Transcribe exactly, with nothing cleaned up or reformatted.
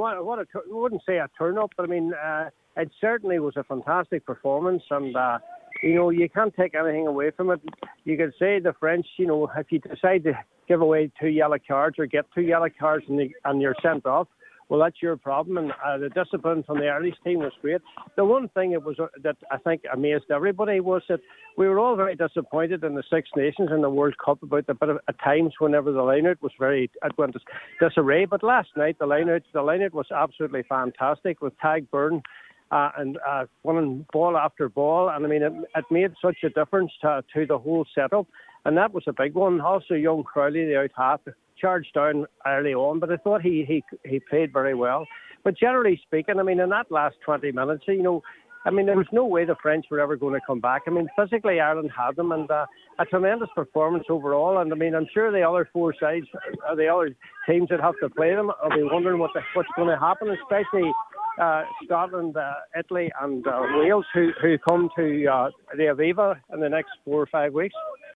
what, what a, I wouldn't say a turn-up, but I mean, uh, it certainly was a fantastic performance, and uh, you know, you can't take anything away from it. You could say the French, you know, if you decide to give away two yellow cards or get two yellow cards and, the, and you're sent off, well, that's your problem. And uh, the discipline from the Irish team was great. The one thing it was uh, that I think amazed everybody was that we were all very disappointed in the Six Nations and the World Cup about the bit of, at times whenever the line-out was very, it went disarray. But last night the line-out, the line-out was absolutely fantastic with Tadhg Beirne uh, and uh, winning ball after ball. And I mean, it, it made such a difference to, to the whole setup. And that was a big one. Also, young Crowley, the out half, charged down early on, but I thought he, he he played very well. But generally speaking, I mean, in that last twenty minutes, you know, I mean, there was no way the French were ever going to come back. I mean, physically, Ireland had them, and uh, a tremendous performance overall. And I mean, I'm sure the other four sides, or the other teams that have to play them, will be wondering what the, what's going to happen, especially uh, Scotland, uh, Italy, and uh, Wales, who, who come to uh, the Aviva in the next four or five weeks.